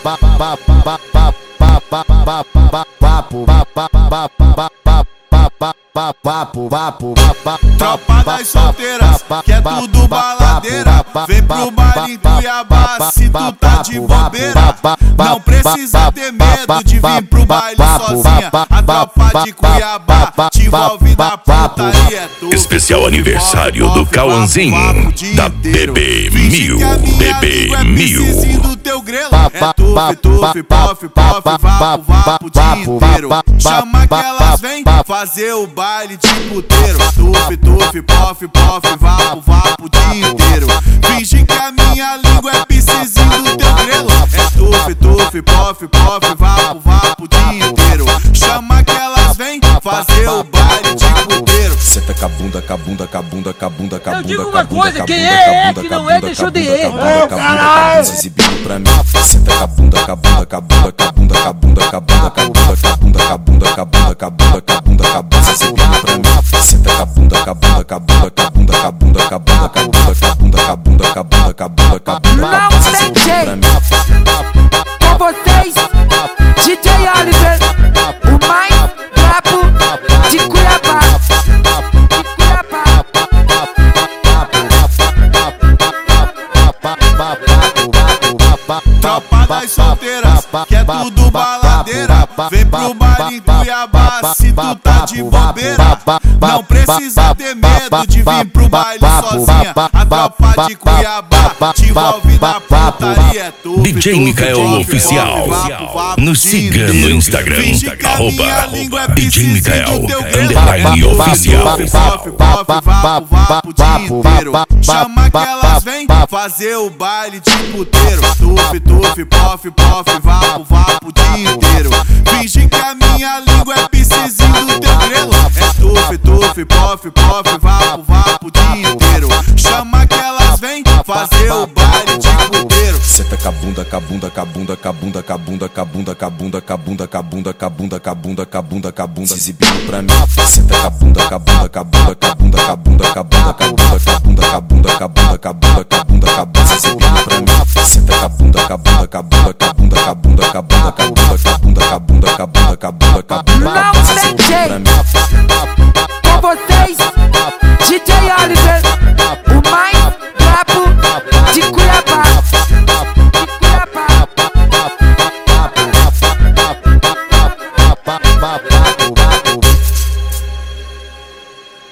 Tropa das solteiras, que é tudo baladeira. Vem pro baile em Cuiabá, se tu tá de bobeira. Não precisa ter medo de vir pro baile sozinha. A tropa de Cuiabá te envolve na putaria. Especial aniversário do Cauãzinho, da BB1000. BB1000. Do teu grelo é tufe, tufe, pof, pof, vapo, vapo o dia inteiro. Chama que elas vêm fazer o baile de puteiro. Tufe, tufe, pof, pof, vapo, vapo o dia inteiro. Finge que a minha língua é piscizinho do teu grelo. É tufe, tufe, pof, pof, vapo, vapo o dia inteiro. Chama que elas vêm fazer o baile de puteiro. Senta com a bunda, com a bunda, com a bunda, com a bunda, com a bunda. Eu digo uma coisa, quem é que não é, deixa eu de erro. Caralho! Se exibindo pra mim. Senta com a bunda, com a bunda, com a bunda, com a bunda, com a bunda, com a bunda, com a bunda, com a bunda, com a bunda, com a bunda, com a bunda, com a bunda, com a bunda, se exibindo pra mim. Senta com a bunda, com a bunda, com a bunda, com a bunda, com a bunda, com a bunda, com a bunda, com a bunda, com a bunda, com a bunda, com a bunda, com a bunda, não tem jeito. Com vocês, DJ Oliver, o mais brabo de Cuiabá. Tropa das solteiras, que é tudo baladeira. Vem pro baile em Cuiabá, se tu tá de bobeira. Não precisa ter medo de vir pro baile sozinha. A tropa de Cuiabá te envolve na putaria. DJ Mikael Oficial. Nos siga no Instagram, DJ Mikael _oficial. Vapo o dia inteiro. Chama que elas vêm fazer o baile de puteiro. Tufe, tufe, pof, pof, vapo, vapo o dia inteiro. Finge que a minha língua é piscizinho do teu grelo. É tufe, tufe, pof, pof, vapo, vapo o dia inteiro. Chama que elas vêm fazer o baile de puteiro. Senta com a bunda, com a bunda, com a bunda, com a bunda, com a bunda, com a bunda, com a bunda, com a bunda, com a bunda, com a bunda, com a bunda, com a bunda, com a bunda, se exibindo pra mim. Senta com a bunda, com a bunda, com a bunda, com a bunda, com a bunda, com a bunda, com a bunda, com a bunda, com a bunda, com a bunda, com a bunda, com a bunda, com a bunda, se exibindo pra mim. Senta com a bunda, com a bunda, com a bunda, com a bunda, com a bunda, com a bunda, com a bunda.